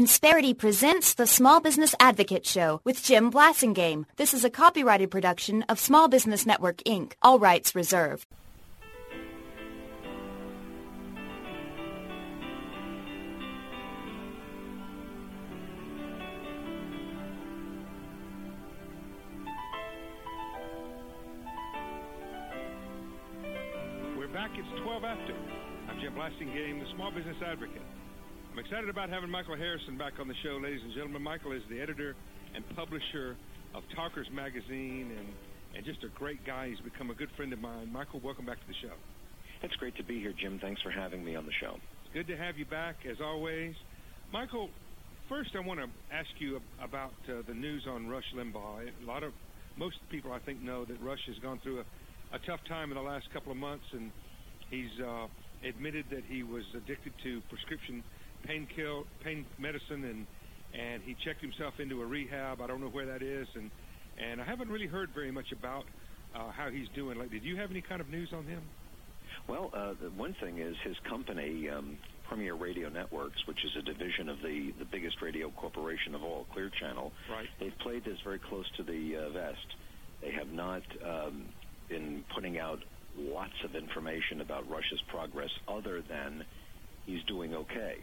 Insperity presents the Small Business Advocate Show with Jim Blasingame. This is a copyrighted production of Small Business Network, Inc. All rights reserved. We're back. It's 12 after. I'm Jim Blasingame, the Small Business Advocate. I'm excited about having Michael Harrison back on the show, ladies and gentlemen. Michael is the editor and publisher of Talkers Magazine and just a great guy. He's become a good friend of mine. Michael, welcome back to the show. It's great to be here, Jim. Thanks for having me on the show. It's good to have you back, as always. Michael, first I want to ask you about the news on Rush Limbaugh. Most people, I think, know that Rush has gone through a tough time in the last couple of months, and he's admitted that he was addicted to prescription pain medicine, and he checked himself into a rehab. I don't know where that is, and I haven't really heard very much about how he's doing. Did you have any kind of news on him? Well, the one thing is his company, Premier Radio Networks, which is a division of the biggest radio corporation of all, Clear Channel. Right. They've played this very close to the vest. They have not been putting out lots of information about Rush's progress other than he's doing okay.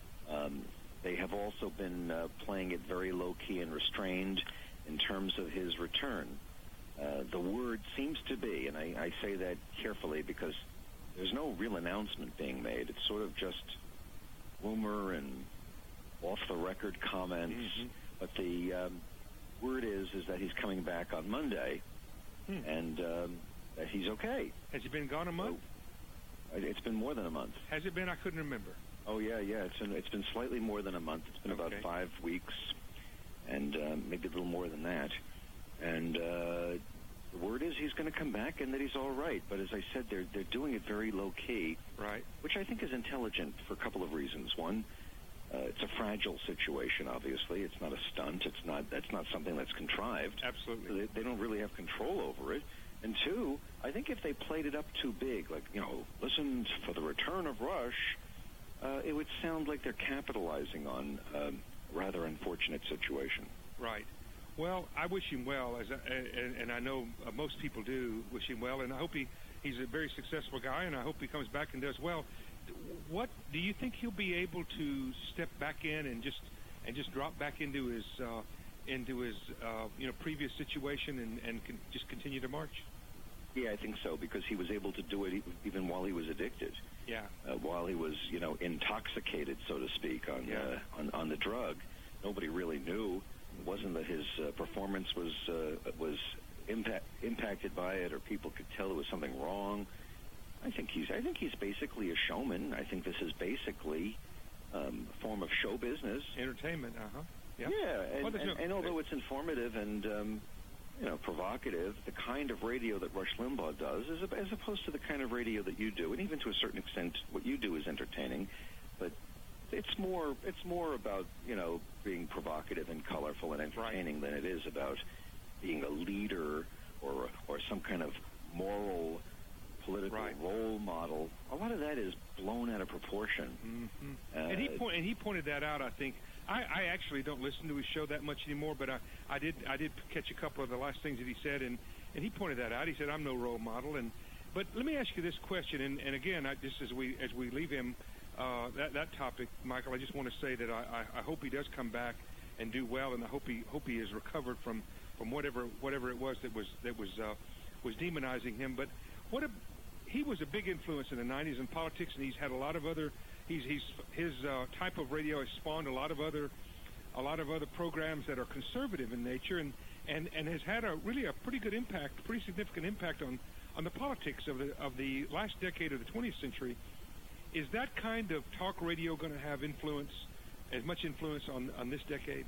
They have also been playing it very low-key and restrained in terms of his return. The word seems to be, and I say that carefully because there's no real announcement being made. It's sort of just rumor and off-the-record comments. Mm-hmm. But the word is that he's coming back on Monday, and that he's okay. Has he been gone a month? It's been more than a month. Has it been? I couldn't remember. Oh, yeah. It's been slightly more than a month. It's been about 5 weeks, and maybe a little more than that. And the word is he's going to come back and that he's all right. But as I said, they're doing it very low-key, right? Which I think is intelligent for a couple of reasons. One, it's a fragile situation, obviously. It's not a stunt. That's not something that's contrived. Absolutely. They don't really have control over it. And two, I think if they played it up too big, like, listen for the return of Rush, it would sound like they're capitalizing on a rather unfortunate situation. Right. Well, I wish him well, and I know most people do wish him well, and I hope he's a very successful guy, and I hope he comes back and does well. What do you think he'll be able to step back in and just drop back into his previous situation and just continue to march? Yeah, I think so, because he was able to do it even while he was addicted. Yeah. While he was, intoxicated, so to speak, on the drug. Nobody really knew. It wasn't that his performance was impacted by it, or people could tell there was something wrong. I think he's basically a showman. I think this is basically a form of show business. Entertainment, Yeah, and although it's informative and provocative, the kind of radio that Rush Limbaugh does, as opposed to the kind of radio that you do, and even to a certain extent, what you do is entertaining, but it's more about being provocative and colorful and entertaining than it is about being a leader or some kind of moral political role model. A lot of that is blown out of proportion. Mm-hmm. And he pointed that out, I think. I actually don't listen to his show that much anymore, but I did catch a couple of the last things that he said, and he pointed that out. He said, I'm no role model. But let me ask you this question, and again, just as we leave him that topic, Michael, I just want to say that I hope he does come back and do well, and I hope he is recovered from whatever it was that was demonizing him. But he was a big influence in the 90s in politics, and he's had a lot of other. His type of radio has spawned a lot of other programs that are conservative in nature, and has had a pretty good impact, pretty significant impact on the politics of the last decade of the 20th century. Is that kind of talk radio going to have as much influence on this decade?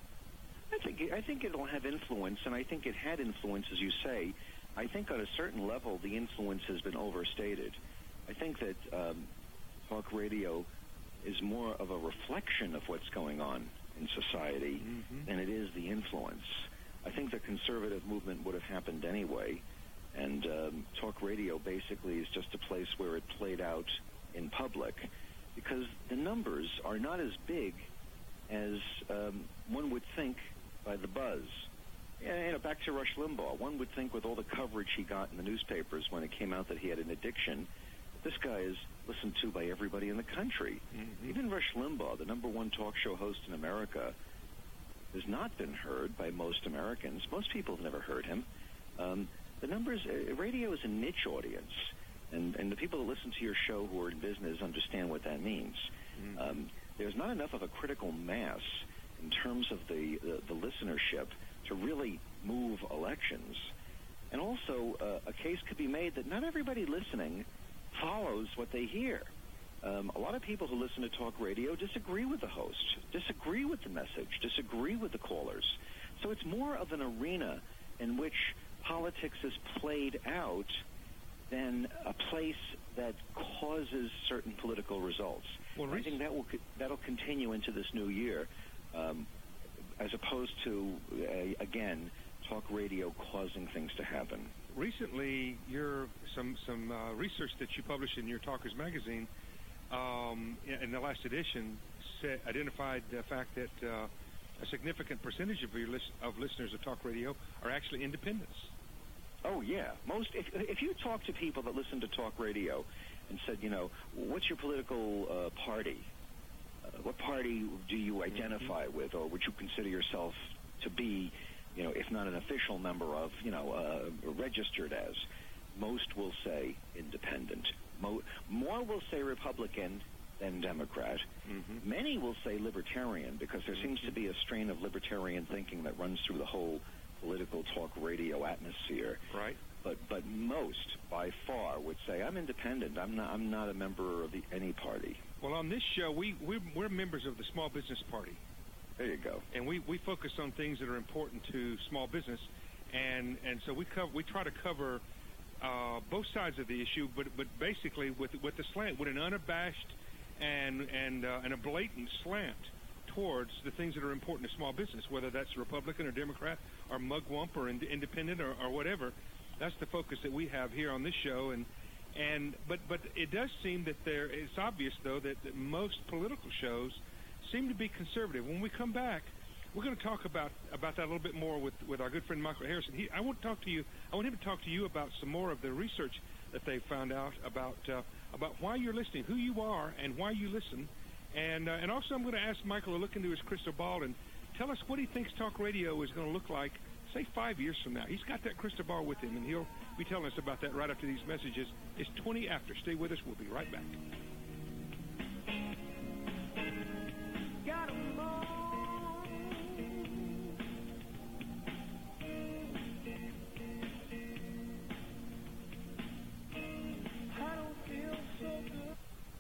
I think it'll have influence, and I think it had influence, as you say. I think on a certain level, the influence has been overstated. I think that talk radio is more of a reflection of what's going on in society than it is the influence. I think the conservative movement would have happened anyway, and talk radio basically is just a place where it played out in public, because the numbers are not as big as one would think by the buzz. Back to Rush Limbaugh, one would think with all the coverage he got in the newspapers when it came out that he had an addiction, this guy is listened to by everybody in the country. Mm-hmm. Even Rush Limbaugh, the number one talk show host in America, has not been heard by most Americans. Most people have never heard him. The numbers, radio is a niche audience, and the people that listen to your show who are in business understand what that means. Mm-hmm. There's not enough of a critical mass in terms of the listenership to really move elections. And also, a case could be made that not everybody listening follows what they hear. A lot of people who listen to talk radio disagree with the host, disagree with the message, disagree with the callers. So it's more of an arena in which politics is played out than a place that causes certain political results. Well, I think that'll continue into this new year, as opposed to, again, talk radio causing things to happen. Recently, some research that you published in your Talkers magazine in the last edition identified the fact that a significant percentage of listeners of talk radio are actually independents. Oh, yeah. If you talk to people that listen to talk radio and said, what's your political party? What party do you identify with, or would you consider yourself to be, if not an official member of, registered as? Most will say independent. More will say Republican than Democrat. Mm-hmm. Many will say libertarian, because there seems to be a strain of libertarian thinking that runs through the whole political talk radio atmosphere. Right. But most, by far, would say, I'm independent. I'm not a member of any party. Well, on this show, we're members of the Small Business Party. There you go. And we focus on things that are important to small business, and so we try to cover both sides of the issue, but basically with the slant, with an unabashed and a blatant slant towards the things that are important to small business, whether that's Republican or Democrat or mugwump or independent or whatever. That's the focus that we have here on this show, but it does seem that it's obvious though that most political shows seem to be conservative. When we come back, we're going to talk about that a little bit more with our good friend Michael Harrison. I want him to talk to you about some more of the research that they found out about why you're listening, who you are, and why you listen. And also I'm going to ask Michael to look into his crystal ball and tell us what he thinks talk radio is going to look like, say, 5 years from now. He's got that crystal ball with him, and he'll be telling us about that right after these messages. It's 20 after. Stay with us. We'll be right back. Got 'em all. I don't feel so good.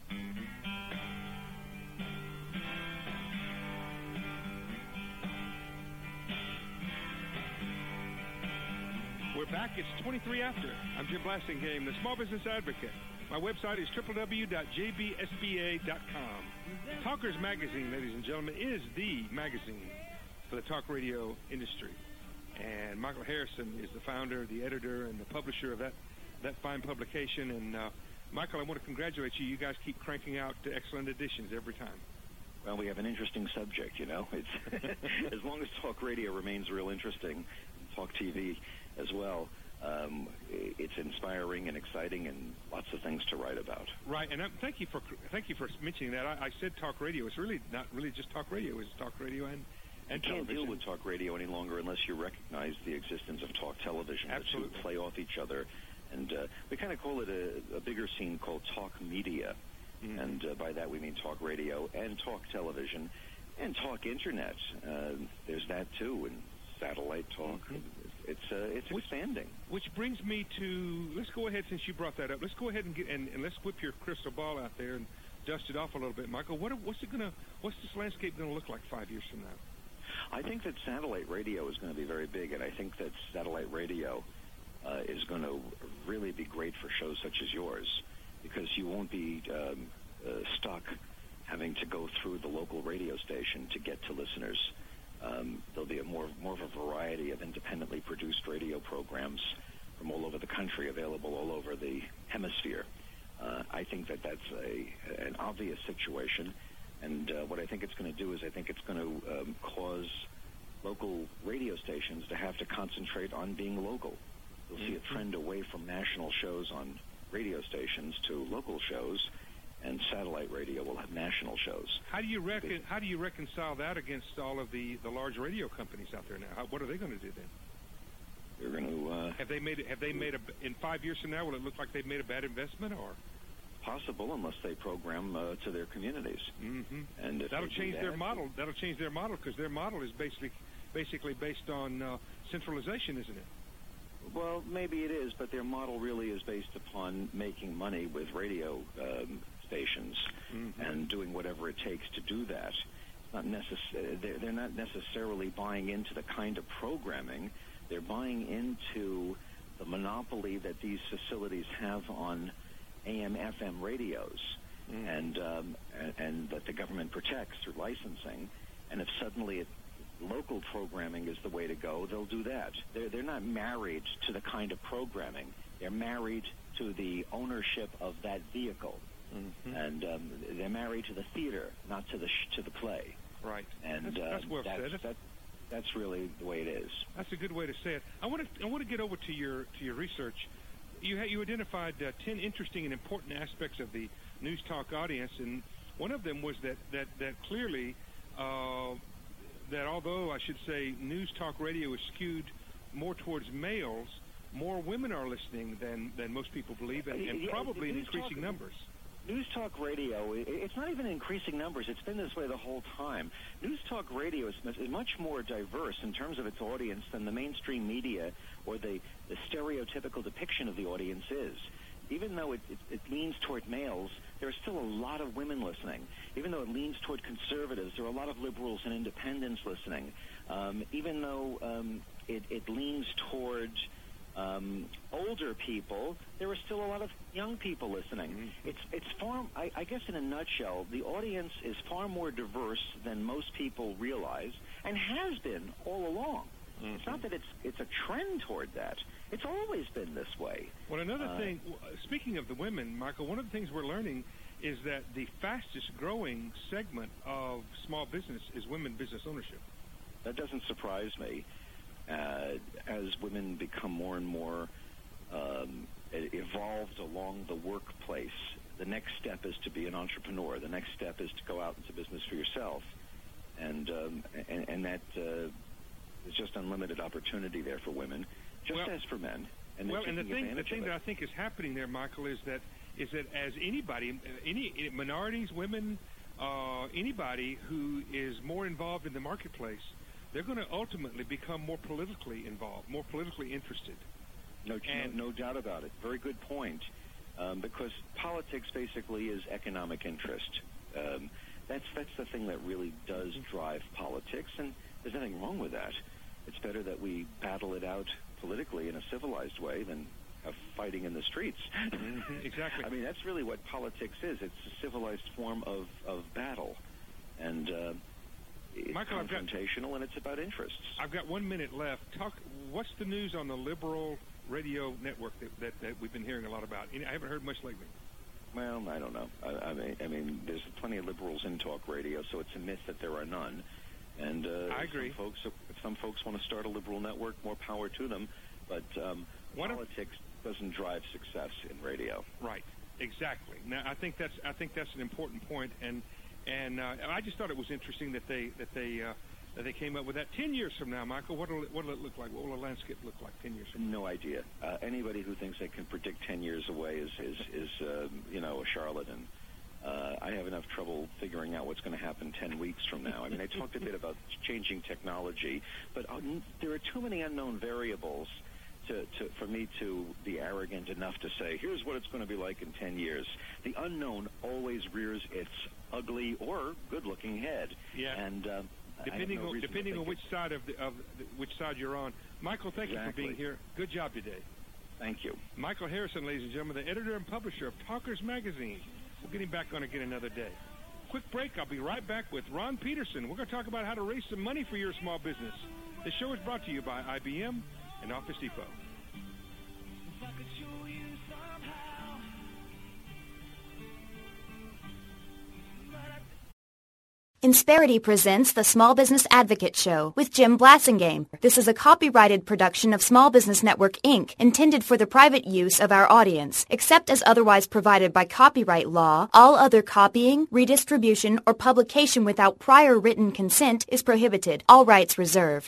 We're back. It's 23 after. I'm Jim Blasingame, the Small Business Advocate. My website is www.jbsba.com. Talkers Magazine, ladies and gentlemen, is the magazine for the talk radio industry. And Michael Harrison is the founder, the editor, and the publisher of that fine publication. And Michael, I want to congratulate you. You guys keep cranking out excellent editions every time. Well, we have an interesting subject, It's as long as talk radio remains real interesting, talk TV as well. It's inspiring and exciting, and lots of things to write about. Right, and thank you for mentioning that. I said talk radio. It's really not really just talk radio. It's talk radio and you can't deal with talk radio any longer unless you recognize the existence of talk television. Absolutely. The two play off each other, and we kind of call it a bigger scene called talk media, and by that we mean talk radio and talk television and talk internet. There's that too, and satellite talk. It's expanding. Which brings me to, let's go ahead, since you brought that up, let's go ahead and let's whip your crystal ball out there and dust it off a little bit, Michael. What's this landscape going to look like 5 years from now? I think that satellite radio is going to be very big, and I think that satellite radio is going to really be great for shows such as yours, because you won't be stuck having to go through the local radio station to get to listeners. There'll be more of a variety of independently produced radio programs from all over the country, available all over the hemisphere. I think that that's an obvious situation, And what I think it's going to do is I think it's going to cause local radio stations to have to concentrate on being local. You'll see a trend away from national shows on radio stations to local shows, and satellite radio will have national shows. How do you reconcile that against all of the large radio companies out there now? What are they going to do then? They're going to have they made in 5 years from now, will it look like they've made a bad investment, or possible, unless they program to their communities? Mm-hmm. And that'll change their model. That'll change their model, because their model is basically based on centralization, isn't it? Well, maybe it is, but their model really is based upon making money with radio stations and doing whatever it takes to do that. They're not necessarily buying into the kind of programming. They're buying into the monopoly that these facilities have on AM, FM radios, and that the government protects through licensing. And if suddenly local programming is the way to go, they'll do that. They're not married to the kind of programming. They're married to the ownership of that vehicle, and they're married to the theater, not to the play. Right. And that's well said. That's really the way it is. That's a good way to say it. I want to get over to your research. You identified 10 interesting and important aspects of the News Talk audience, and one of them was that clearly that although I should say News Talk Radio is skewed more towards males, more women are listening than most people believe, and probably in increasing numbers. News Talk Radio, it's not even increasing numbers. It's been this way the whole time. News Talk Radio is much more diverse in terms of its audience than the mainstream media or the stereotypical depiction of the audience is. Even though it leans toward males, there are still a lot of women listening. Even though it leans toward conservatives, there are a lot of liberals and independents listening. Even though it leans toward older people, there are still a lot of young people listening. It's far, I guess in a nutshell, the audience is far more diverse than most people realize, and has been all along. It's not that it's a trend toward that. It's always been this way. Well, another thing, speaking of the women, Michael, one of the things we're learning is that the fastest growing segment of small business is women business ownership. That doesn't surprise me. As women become more and more evolved along the workplace, the next step is to be an entrepreneur. The next step is to go out into business for yourself, and that is just unlimited opportunity there for women, as for men. And the thing that I think is happening there, Michael, is that as anybody, any minorities, women, anybody who is more involved in the marketplace, they're going to ultimately become more politically involved, more politically interested. No doubt about it. Very good point. Because politics basically is economic interest. That's the thing that really does drive politics, and there's nothing wrong with that. It's better that we battle it out politically in a civilized way than fighting in the streets. Exactly. I mean, that's really what politics is. It's a civilized form of battle. And it's Michael, confrontational, and it's about interests. I've got 1 minute left. What's the news on the liberal radio network that we've been hearing a lot about? I haven't heard much lately. Well, I don't know. I mean, there's plenty of liberals in talk radio, so it's a myth that there are none. And I agree. If some folks want to start a liberal network, more power to them. But politics doesn't drive success in radio. Right. Exactly. Now, I think that's an important point, and I just thought it was interesting that they came up with that. 10 years from now, Michael, what'll it look like? What will the landscape look like 10 years from now? No idea. Anybody who thinks they can predict 10 years away is a charlatan. I have enough trouble figuring out what's going to happen 10 weeks from now. I mean, I talked a bit about changing technology, but there are too many unknown variables for me to be arrogant enough to say, here's what it's going to be like in 10 years. The unknown always rears its ugly or good-looking head. Yeah. And depending on which side which side you're on. Michael, thank you for being here. Good job today. Thank you. Michael Harrison, ladies and gentlemen, the editor and publisher of Talkers Magazine. We'll get him back on again another day. Quick break. I'll be right back with Ron Peterson. We're going to talk about how to raise some money for your small business. This show is brought to you by IBM and Office Depot. Insperity presents the Small Business Advocate Show with Jim Blasingame. This is a copyrighted production of Small Business Network, Inc., intended for the private use of our audience. Except as otherwise provided by copyright law, all other copying, redistribution, or publication without prior written consent is prohibited. All rights reserved.